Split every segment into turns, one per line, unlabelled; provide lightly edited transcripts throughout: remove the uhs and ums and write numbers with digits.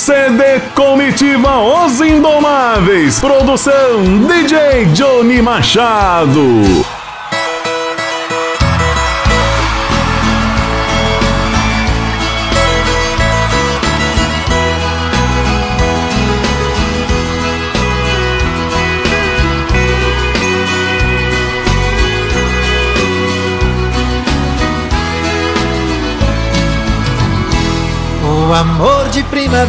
CD Comitiva Os Indomáveis. Produção DJ Johnny Machado.
O amor de primavera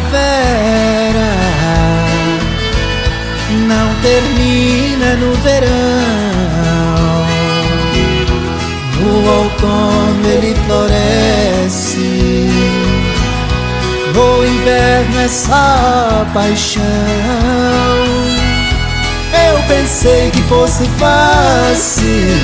não termina no verão. No outono ele floresce, no inverno é só paixão. Eu pensei que fosse fácil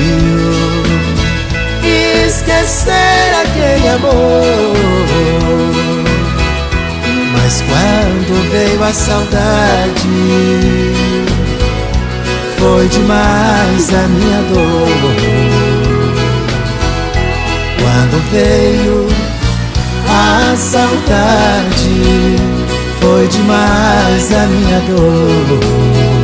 esquecer aquele amor, mas quando veio a saudade, foi demais a minha dor. Quando veio a saudade, foi demais a minha dor.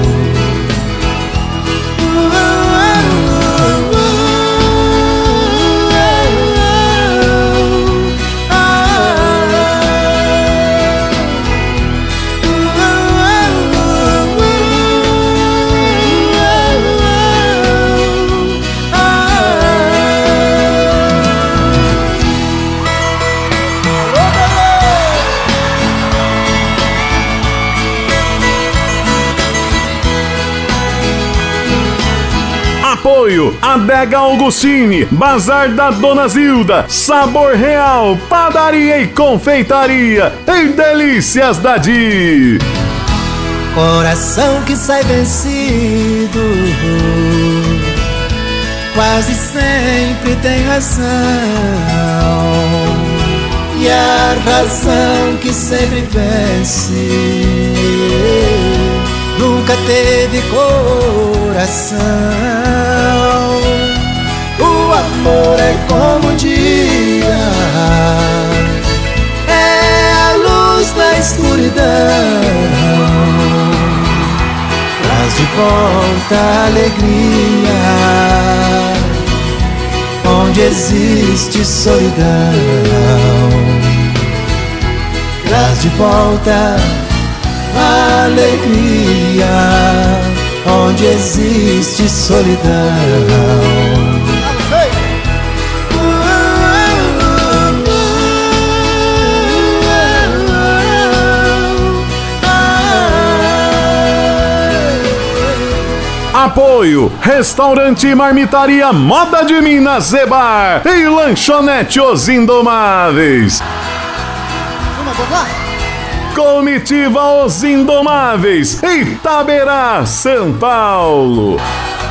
Apoio Adega Augustine, Bazar da Dona Zilda, Sabor Real, Padaria e Confeitaria e Delícias da Di.
Coração que sai vencido quase sempre tem razão, e a razão que sempre vence nunca teve coração. O amor é como um dia, é a luz na escuridão, traz de volta a alegria onde existe solidão, traz de volta a alegria onde existe solidão.
Apoio Restaurante e Marmitaria Moda de Minas Zebar e Lanchonete Os Indomáveis. Comitiva Os Indomáveis, Itaberá, São Paulo.